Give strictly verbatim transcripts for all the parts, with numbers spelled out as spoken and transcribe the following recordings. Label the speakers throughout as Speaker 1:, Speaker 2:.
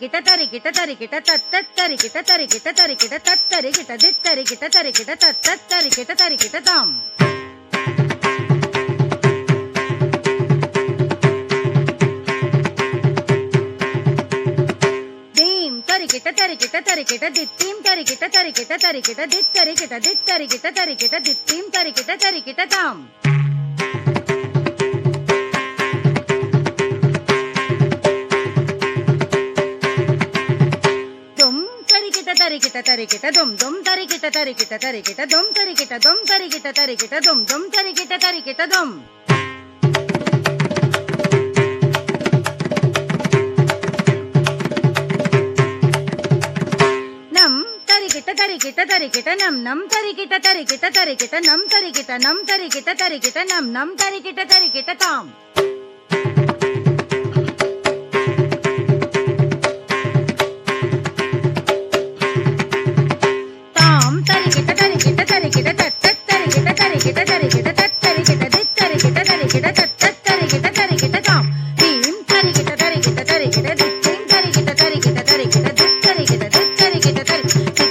Speaker 1: தரிக்கிட்ட தரிக்கிட்ட தரிக்கிட்ட தத்த தரிக்கிட்ட தரிக்கிட்ட தரிக்கிட்ட தத்தரிக்கிட்ட தித்தரிக்கிட்ட தரிக்கிட்ட தத்த தரிக்கிட்ட தரிக்கிட்ட தாம் தரிக்கிட்ட தரிக்கிட்ட தரிக்கிட்ட தித்தீம் தரிக்கிட்ட தரிக்கிட்ட தரிக்கிட்ட தித்தரிக்கிட்ட தித்தரிக்கிட்ட தரிக்கிட்ட தித்தீம் தரிக்கிட்ட தரிக்கிட்ட தாம் தும் தரிக்கிட்ட தரிக்கிட்ட தரிக்கிட்ட தும் தும் தரிக்கிட்ட தரிக்கிட்ட தரிக்கிட்ட தும் தரிக்கிட்ட தும் தரிக்கிட்ட தரிக்கிட்ட தும் தும் தரிக்கிட்ட தரிக்கிட்ட தும் தரிக்கிட்ட தரிக்கிட்ட நம் நம் தரிக்கிட்ட தரிக்கிட்ட தரிக்கிட்ட நம் தரிக்கிட்ட நம் தரிக்கிட்ட தரிக்கிட்ட நம் நம் தரிக்கிட்ட தரிக்கிட்ட தாம் தாம் தரிக்கிட்ட தரிக்கிட்ட தரிக்கிட்ட தத்த தரிக்கிட்ட தரிக்கிட்ட தரிக்கிட்ட தத்தரிக்கிட்ட தித்தரிக்கிட்ட தரிக்கிட்ட தத்த தரிக்கிட்ட தரிக்கிட்ட தாம் தீம் தரிக்கிட்ட தரிக்கிட்ட தரிக்கிட்ட தித்தீம் தரிக்கிட்ட தரிக்கிட்ட தரிக்கிட்ட தித்தரிக்கிட்ட தித்தரிக்கிட்ட தரி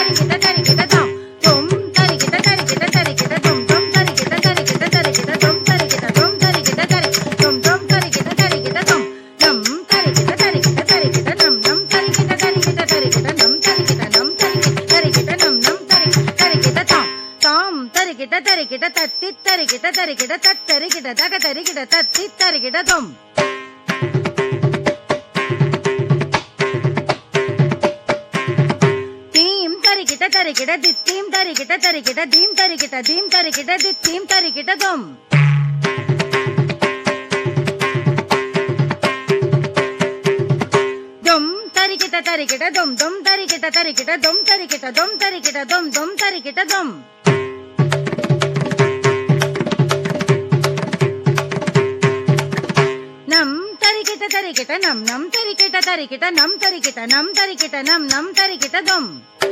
Speaker 1: தரிக்கிட்ட தத்தி தரிக்கிட்ட தரிக்கிட்ட தத்தரிக்கிட்ட தக தரிக்கிட்ட தத்தி தரிக்கிட்ட தொம் தீம் தரிக்கிட்ட தரிக்கிட்ட தித்தீம் தரிக்கிட்ட தரிக்கிட்ட தீம் தரிக்கிட்ட தீம் தரிக்கிட்ட தித்தீம் தரிக்கிட்ட தொம் தொம் தரிக்கிட்ட தரிக்கிட்ட தொம் தொம் தரிக்கிட்ட தரிக்கிட்ட தொம் தரிக்கிட்ட தொம் தரிக்கிட்ட தொம் தொம் தரிக்கிட்ட தொம் தரிக்கிட்ட நம் நம் தரிக்கிட்ட தரிக்கிட்ட நம் தரிக்கிட்ட நம் தரிக்கிட்ட நம் நம் தரிக்கிட்ட தொம்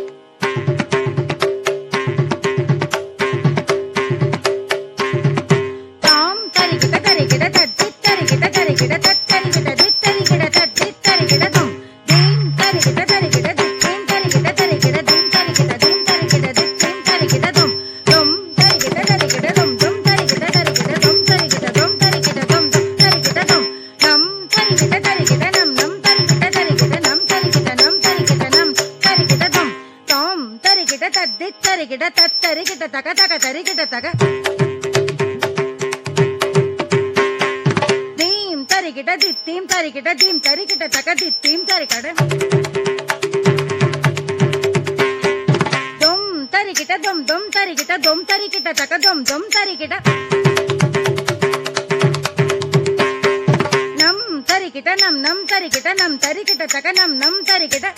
Speaker 1: தாம் தரிக்கிட்ட தரிக்கிட்ட தத்தி தரிக்கிட்ட தரிக்கிட்ட தத்தரிக்கிட்ட தித்தரிக்கிட்ட தத்தி தரிக்கிட்ட தொம் தீம் தரிக்கிட்ட தரிக்கிட்ட தித்தீம் தரிக்கிட்ட தரிக்கிட்ட தீம் தரிக்கிட்ட தீம் தரிக்கிட்ட தித்தீம் தரிக்கிட்ட தொம் தொம் தரிக்கிட்ட தரிக்கிட்ட தொம் தொம் தரிக்கிட்ட தரிக்கிட்ட தொம் தரிக்கிட்ட தொம் தரிக்கிட்ட தொம் தொம் தரிக்கிட்ட தொம் நம் தரிக்கிட்ட தரிக்கிட்ட நம் நம் தரிக்கிட்ட தரிக்கிட்ட நம் தரிக்கிட்ட நம் தரிக்கிட்ட நம் தரிக்கிட்ட தொம் தாம் தரிக்கிட்ட தத்தி தரிக்கிட்ட தத்தரிக்கிட்ட தக தக தரிக்கிட்ட தக தீம் தரிக்கிட்ட தித்தீம் தரிக்கிட்ட தீம் தரிக்கிட்ட தக தித்தீம் தரிக்கிட்ட தொம் தரிக்கிட்ட தொம் தொம் தரிக்கிட்ட தொம் தரிக்கிட்ட தக தொம் தொம் தரிக்கிட்ட நம் தரிக்கிட்ட நம் நம் தரிக்கிட்ட நம் தரிக்கிட்ட தக நம் நம் தரிக்கிட்ட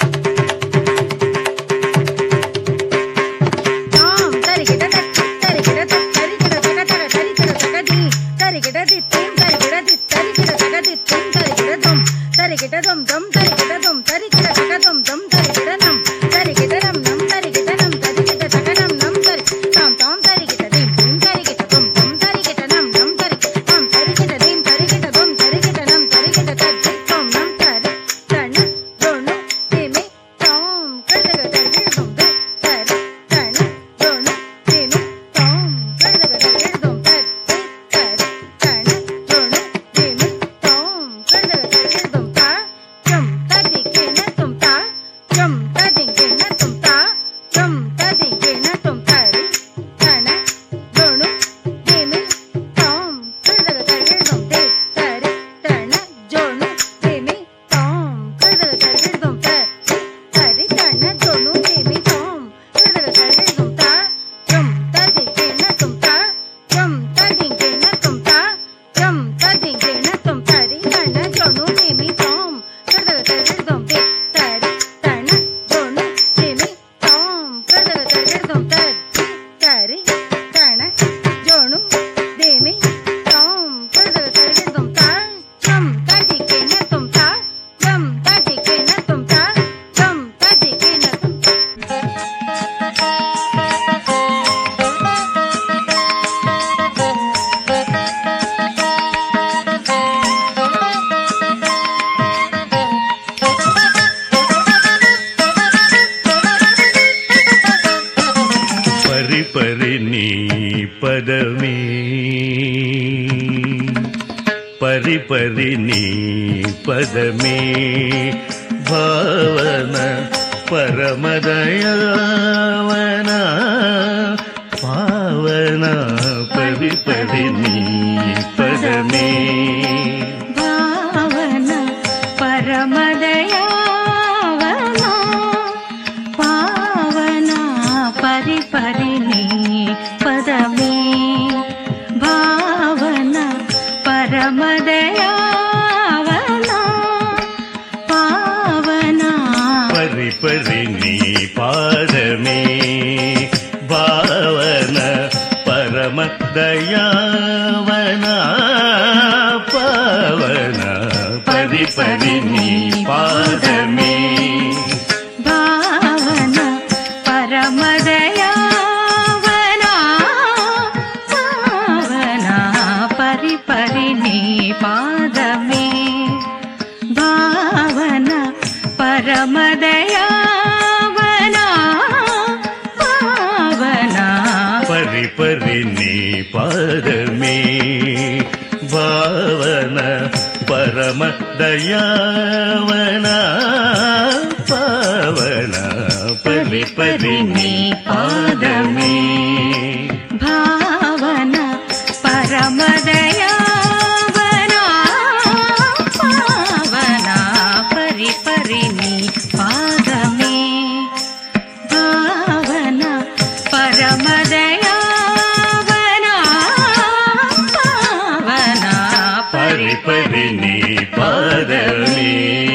Speaker 1: தாம் தரிக்கிட்ட தத்தி தரிக்கிட்ட தரிக்கிட்ட தக தக தரிக்கிட்ட தக தீ தரிக்கிட்ட தித்தீம் தரிக்கிட்ட தித்தரிக்கிட்ட தக தித்தீம் தரிக்கிட்ட தொம் தரிக்கிட்ட தொம் தொம் தரிக்கிட்ட தொம் தரிக்கிட்ட தக தொம் தொம் தரிக்கிட்ட நம் தரிக்கிட்ட நம் நம் தரிக்கிட்ட நம் தரிக்கிட்ட தக நம் நம் தரி தாம் தாம் தரிக்கிட்ட தீம் தீம் தரிக்கிட்ட தொம் தொம் தரிக்கிட்ட நம் நம் தரிக்கிட்ட நம் தரிக்கிட்ட தீம் தரிக்கிட்ட தொம் தரிக்கிட்ட நம் தரிக்கிட்ட தத்தி தொம் நம் தரி தன தொணு திமி தாம் கடுக தரிக்கிட்ட தொம் தரி தன தொணு திமி தாம் கடுக தரிக்கிட்ட தொம் தரி தரி தன தொணு திமி தாம் கடுக தரிக்கிட்ட தொம் தா தொம் தரி
Speaker 2: పరి పరి నీ పదమే భావన పరమదయావన పావన పరి పరి నీ పదమే
Speaker 1: భావన పరమదయావన పావన పరి పరి నీ పదమే భావన పరమదయావన పావన
Speaker 2: పరి పరి నీ పాదమే భావన పరమదయావన పావన పరి పరి నీ పాదమే
Speaker 1: భావన పరమదయావన పావన పరి పరి నీ పాదమే భావన పరమదయావన పావన
Speaker 2: పరి పరి నీ పాదమే భావన పరమదయావన పావన పరి పరి నీ పాదమే
Speaker 1: భావన పరమదయావన పావన పరి పరి నీ పాదమే భావన పరమదయావన పావన
Speaker 2: పరి పరి నీ పాదమే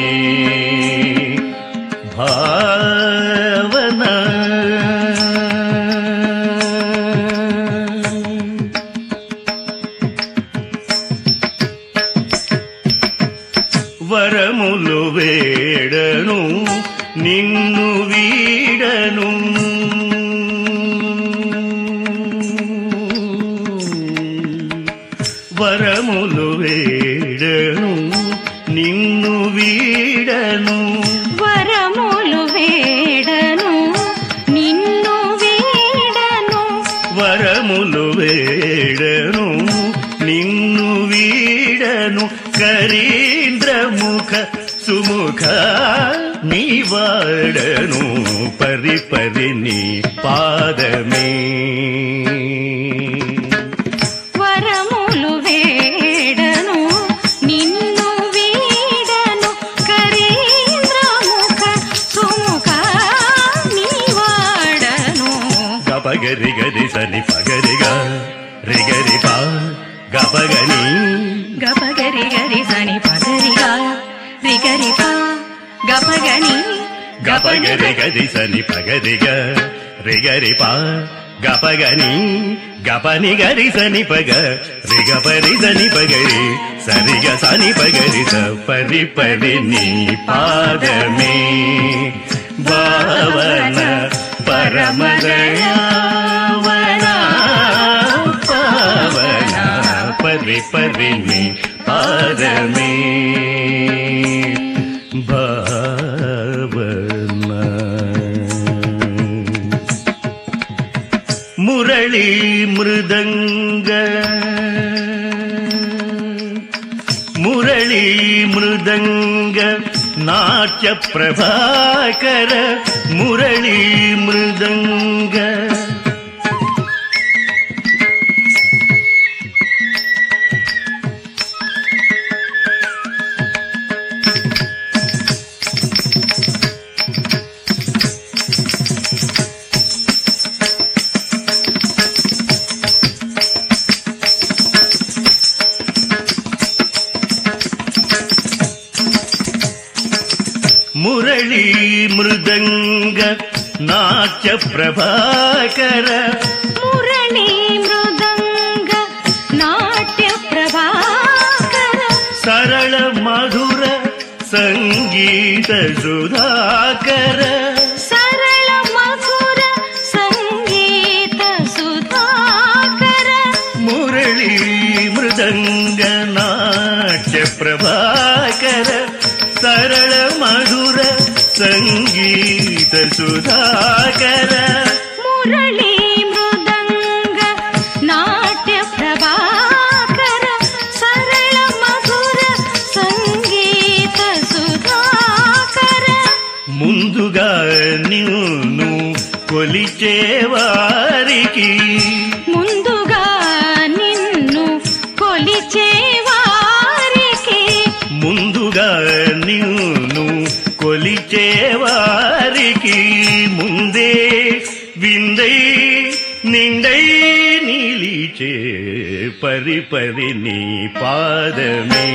Speaker 2: భావన వరములు వేడను నిన్ను వీడను వరములు వేడను నిన్ను వీడను
Speaker 1: వరములు వేడను నిన్ను వీడను
Speaker 2: వరములు వేడను నిన్ను వీడను కరీంద్రముఖ సుముఖ నీ వాడను పరి పరి నీ పాదమే
Speaker 1: వరములు వేడను నిన్ను వీడను కరీంద్రముఖ సుముఖ నీ వాడను
Speaker 2: గపగరి గరి సని పగరిగా రిగరి పా గపగని
Speaker 1: గపగరి గరి సని పగరిగా రిగరి పా గపగని
Speaker 2: గపగరి గరి సని పగరిగా రిగరి పా గపగని గపని గరి సని పగ రిగ పరి సని పగరి సరిగ సని పగరి స పరి పరి నీ పాదమే భావన పరమదయావన పావన పరి పరి నీ పాదమే భావన మురళీ మృదంగ మురళీ మృదంగ నాట్య ప్రభాకర మురళీ మృదంగ మురళీ మృదంగ నాట్య ప్రభాకర
Speaker 1: మురళీ మృదంగ నాట్య ప్రభాకర
Speaker 2: సరళ మధుర సంగీత సుధాకర
Speaker 1: సరళ మధుర సంగీత సుధాకర
Speaker 2: మురళీ మృదంగ నాట్య ప్రభాకర సరళ మధుర సంగీత సుధాకర
Speaker 1: మురళీ మృదంగ నాట్య ప్రభాకర సరళ మధుర
Speaker 2: కొలిచేవారికి
Speaker 1: ముందుగా నిన్ను కొలిచేవారికి
Speaker 2: ముందుగా నిన్ను కొలిచేవారికి ముందే విందై నిండై నిలిచే పరి పరి నీ పాదమే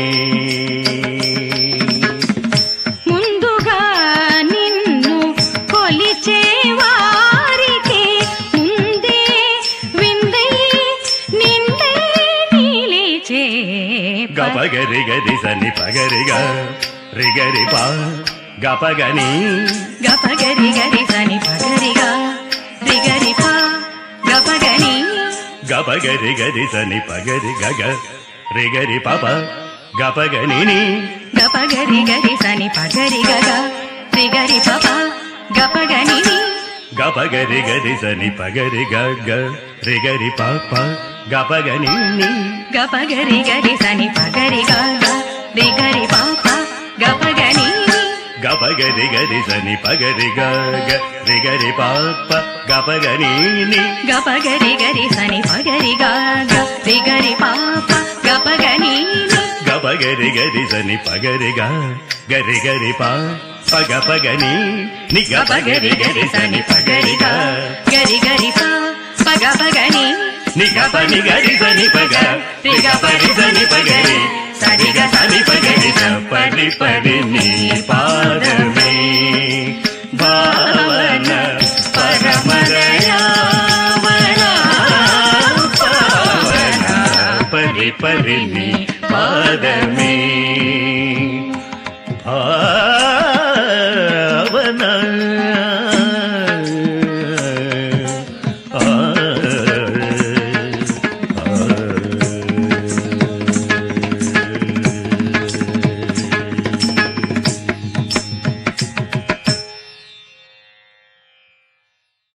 Speaker 1: ముందుగా నిన్ను కొలిచేవారికి ముందే విందై నిండై నిలిచే
Speaker 2: గపగరి గరి సని పగరిగా రిగరి పా గపగని
Speaker 1: గపగరి గరి సని పగరిగా రిగరి పా గపగని
Speaker 2: గపగరి గరి సని పగరి గగ రిగరి పాప గపగని
Speaker 1: గపగరి గరి సని పగరి గగ రిగరి పాప గపగని
Speaker 2: గపగరి గరి సని పగరి గగ రిగరి పాప గపగని
Speaker 1: గపగరి గరి సని పగరి గగ రిగరి పాప గపగని
Speaker 2: గపగరి గరి సని పగరి గగ రిగరి పాప గపగని
Speaker 1: గపగరి గరి సని పగరి గగ రిగరి పాప గపగని
Speaker 2: గపగరి గరి సని పగరి గ గరి గరి పా పగ పగని ని గపగరి గరి సని పగరి గ
Speaker 1: గరి గరి పా పగ పగని
Speaker 2: ని గపని గరి సని పగ రి గపరి సని పగరి సరి గ సని పగరి స పరి పరి నీ పాదమే భావన పరమదయావన పావన పరి పరి నీ పాదమే భావన